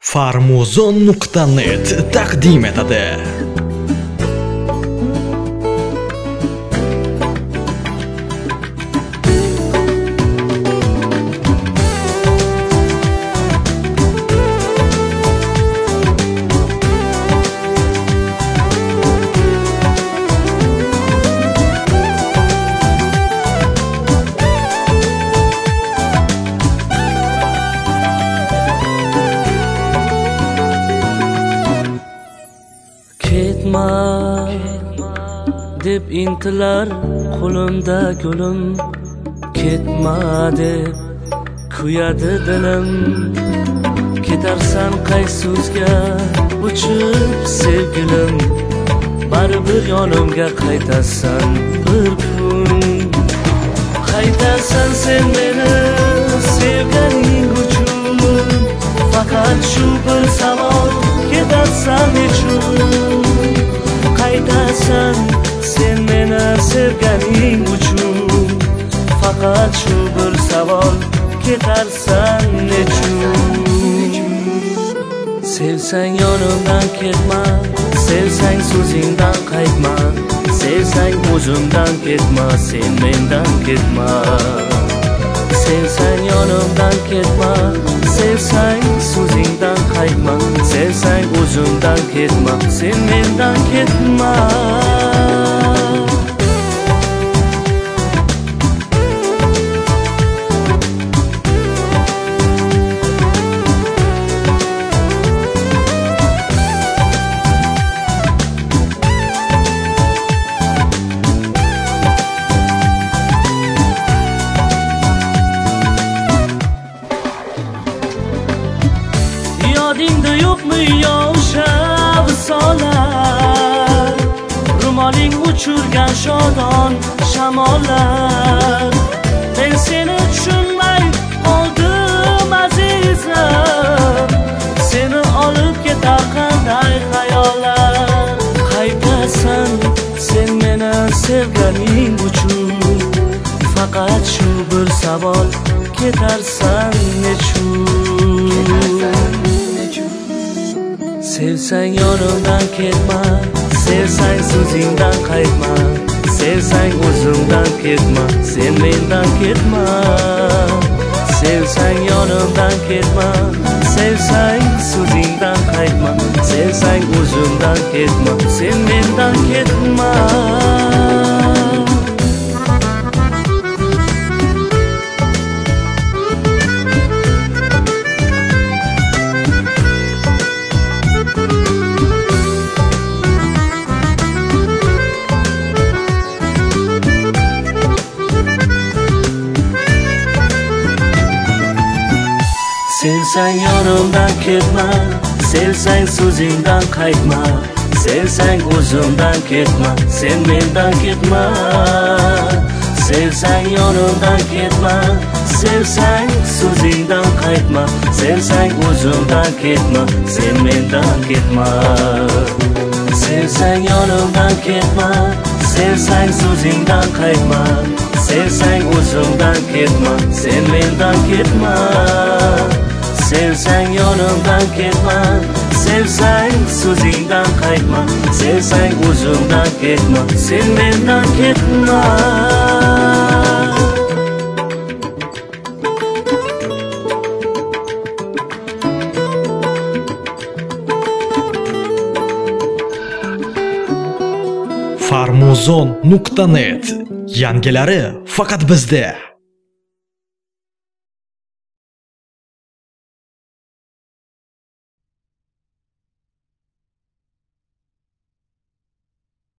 Farmuzon.net taqdim etadi. Ketma deb intilar qo'limda gulim, ketma deb kuyadi dilim. Ketarsan qaysi so'zga uchib sevgilim, baribir yonimga qaytasan bir kun. Qaytasan sen meni sevganing uchun, faqat shu bir savol, ketarsan nechun? Qaytasan sen meni sevganing uchun, faqat shu bir savol, ketarsan nechun? Sevsang yonimdan ketma, sevsang so'zingdan qaytma, sevsang o'zimdan ketma, sen mendan ketma. Sevsang yonimdan ketma, sevsang so'zingdan qaytma, sevsang o'zimdan ketma, sen mendan ketma. Yodingda yo'qmi o'sha visollar, ro'moling uchirgan shodon shamollar? Men seni tushunmay qoldim azizim, seni olib ketar qanday xayollar? Qaytasan sen meni sevganing uchun, faqat shu bir savol, ketarsan nechun? Sevsang yonimdan ketma, sevsang so'zingdan qaytma, sevsang o'zimdan ketma, sen mendan ketma. Sevsang yonimdan ketma, sevsang so'zingdan qaytma, sevsang o'zimdan ketma, sen mendan ketma. Sevsang yonimdan ketma, sevsang so'zingdan qaytma, sevsang o'zimdan ketma, sen mendan ketma. Sevsang yonimdan ketma, sevsang so'zingdan qaytma, sevsang o'zimdan ketma, sen mendan ketma. Sevsang yonimdan ketma, sevsang so'zingdan qaytma, sevsang o'zimdan ketma, sen mendan ketma. Sevsang yonimdan ketma, sevsang so'zingdan qaytma, sevsang o'zimdan ketma, sen mendan ketma. Farmuzon.net yangilari faqat bizda.